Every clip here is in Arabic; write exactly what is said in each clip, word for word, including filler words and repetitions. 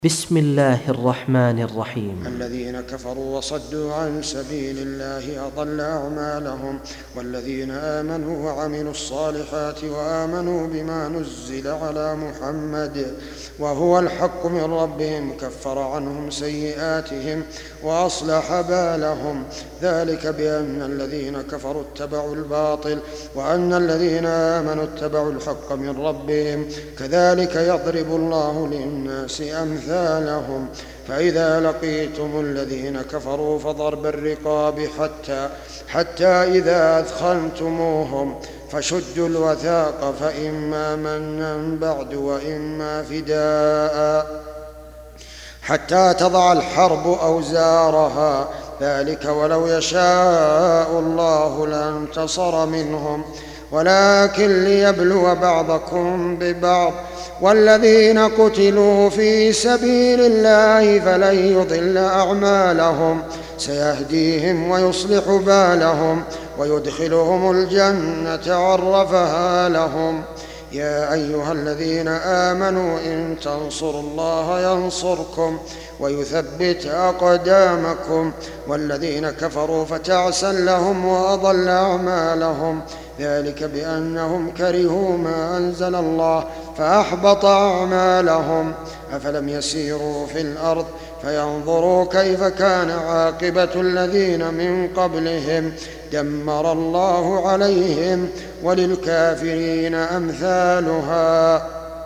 بسم الله الرحمن الرحيم. الذين كفروا وصدوا عن سبيل الله أضل أعمالهم، والذين آمنوا وعملوا الصالحات وآمنوا بما نزل على محمد وهو الحق من ربهم كفر عنهم سيئاتهم وأصلح بالهم، ذلك بأن الذين كفروا اتبعوا الباطل وأن الذين آمنوا اتبعوا الحق من ربهم، كذلك يضرب الله للناس أمثالهم. فإذا لقيتم الذين كفروا فضرب الرقاب حتى, حتى إذا أثخنتموهم فشدوا الوثاق فإما منا بعد وإما فداء حتى تضع الحرب أوزارها، ذلك ولو يشاء الله لانتصر منهم ولكن ليبلو بعضكم ببعض، والذين قتلوا في سبيل الله فلن يضل أعمالهم سيهديهم ويصلح بالهم ويدخلهم الجنة عرفها لهم. يا أيها الذين آمنوا إن تنصروا الله ينصركم ويثبت أقدامكم، والذين كفروا فتعسا لهم وأضل أعمالهم، ذلك بأنهم كرهوا ما أنزل الله فأحبط أعمالهم. أفلم يسيروا في الأرض فينظروا كيف كان عاقبة الذين من قبلهم دمر الله عليهم وللكافرين أمثالها،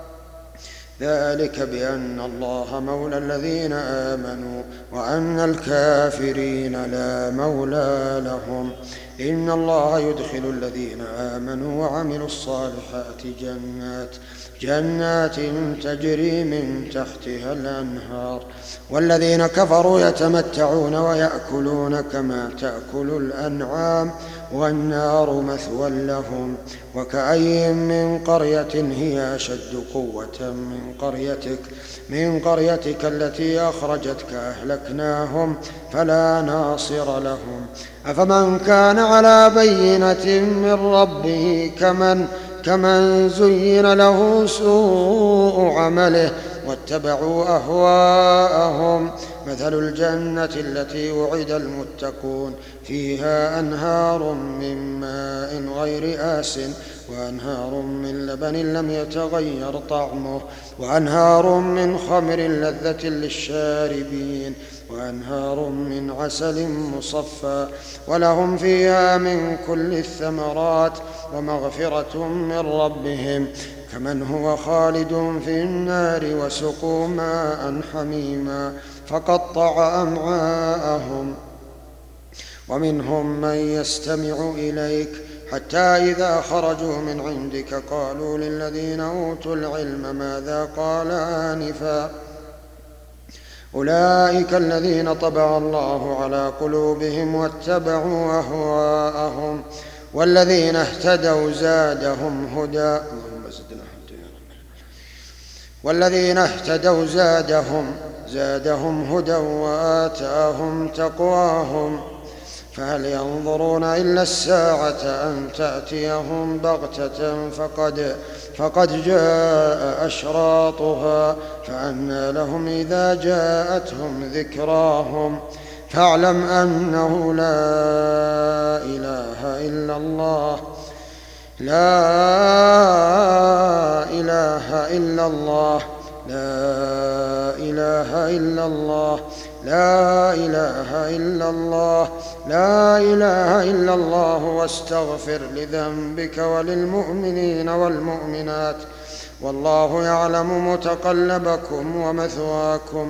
ذلك بأن الله مولى الذين آمنوا وأن الكافرين لا مولى لهم. إن الله يدخل الذين آمنوا وعملوا الصالحات جنات جنات تجري من تحتها الأنهار، والذين كفروا يتمتعون ويأكلون كما تأكل الأنعام والنار مثوى لهم. وكأي من قرية هي أشد قوة من قريتك من قريتك التي أخرجتك أهلكناهم فلا ناصر لهم. أفمن كان على بينة من ربه كمن كمن زين له سوء عمله واتبعوا أهواءهم، مثل الجنة التي وعد المتقون فيها أنهار من ماء غير آسٍ وأنهار من لبن لم يتغير طعمه وأنهار من خمر لذة للشاربين وأنهار من عسل مصفى، ولهم فيها من كل الثمرات ومغفرة من ربهم، كمن هو خالد في النار وسقوا ماء حميما فقطع أمعاءهم. ومنهم من يستمع إليك حتى إذا خرجوا من عندك قالوا للذين أوتوا العلم ماذا قال آنفا، أولئك الذين طبع الله على قلوبهم واتبعوا أهواءهم، والذين اهتدوا زادهم هدى والذين اهتدوا زادهم زادهم هدى وآتاهم تقواهم. فهل ينظرون إلا الساعة أن تأتيهم بغتة فقد, فقد جاء أشراطها، فأنى لهم إذا جاءتهم ذكراهم. فاعلم أنه لا إله إلا الله لا إله إلا الله لا إله إلا الله لا إله إلا الله لا إله إلا الله واستغفر لذنبك وللمؤمنين والمؤمنات والله يعلم متقلبكم ومثواكم.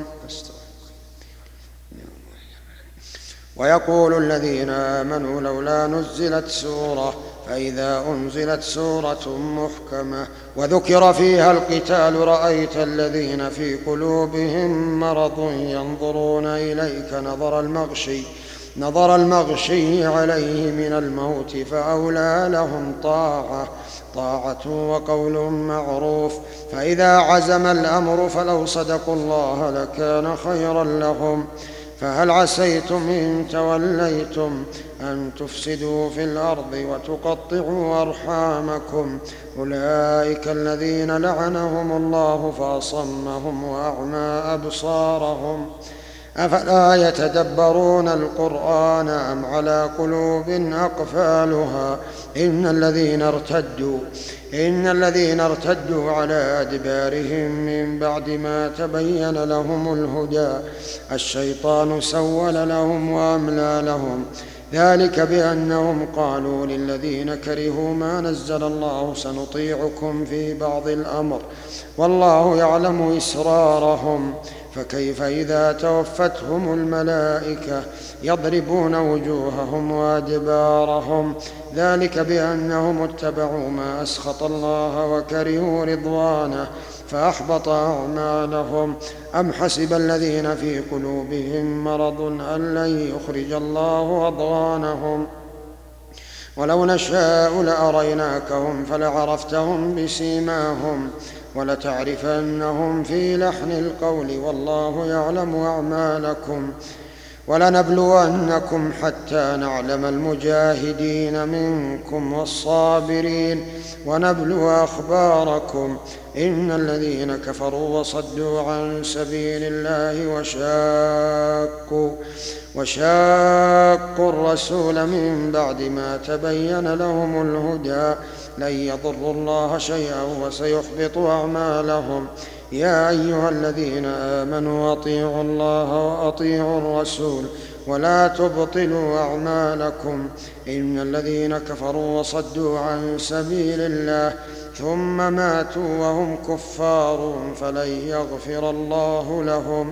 ويقول الذين آمنوا لولا نزلت سورة، فإذا أنزلت سورة محكمة وذكر فيها القتال رأيت الذين في قلوبهم مرض ينظرون إليك نظر المغشي نظر المغشي عليه من الموت فأولى لهم طاعة طاعة وقول معروف، فإذا عزم الأمر فلو صدقوا الله لكان خيرا لهم. فهل عسيتم إن توليتم أن تفسدوا في الأرض وتقطعوا أرحامكم؟ أولئك الذين لعنهم الله فأصمهم وأعمى أبصارهم. أفلا يتدبرون القرآن أم على قلوب أقفالها؟ إن الذين ارتدوا إن الذين ارتدوا على أدبارهم من بعد ما تبين لهم الهدى الشيطان سول لهم وأملى لهم، ذلك بأنهم قالوا للذين كرهوا ما نزل الله سنطيعكم في بعض الأمر والله يعلم إسرارهم. فكيف إذا توفتهم الملائكة يضربون وجوههم وأدبارهم، ذلك بأنهم اتبعوا ما أسخط الله وكرهوا رضوانه فأحبط أعمالهم. أم حسب الذين في قلوبهم مرض أن لن يخرج الله أضغانهم؟ ولو نشاء لأريناكهم فلعرفتهم بسيماهم ولتعرفنهم في لحن القول والله يعلم أعمالكم. ولنبلونكم حتى نعلم المجاهدين منكم والصابرين ونبلو أخباركم. إن الذين كفروا وصدوا عن سبيل الله وشاقوا, وشاقوا الرسول من بعد ما تبين لهم الهدى لن يضروا الله شيئا وسيحبط أعمالهم. يا أيها الذين آمنوا أطيعوا الله وأطيعوا الرسول ولا تبطلوا أعمالكم. إن الذين كفروا وصدوا عن سبيل الله ثم ماتوا وهم كفار فلن يغفر الله لهم.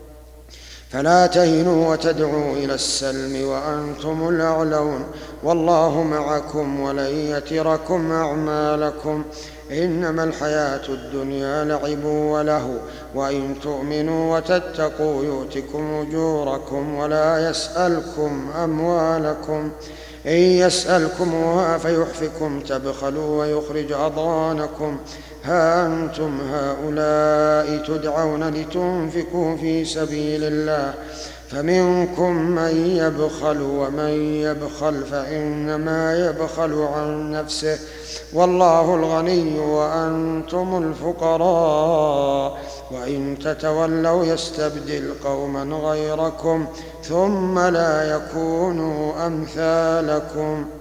فلا تهنوا وتدعوا إلى السلم وأنتم الأعلون والله معكم ولن يتركم أعمالكم. إنما الحياة الدنيا لعب وله وإن تؤمنوا وتتقوا يؤتكم أجوركم ولا يسألكم أموالكم. إن يسألكموها فيحفكم تبخلوا ويخرج أضغانكم. ها أنتم هؤلاء تدعون لتنفقوا في سبيل الله فمنكم من يبخل ومن يبخل فإنما يبخل عن نفسه والله الغني وأنتم الفقراء وإن تتولوا يستبدل قوما غيركم ثم لا يكونوا أمثالكم.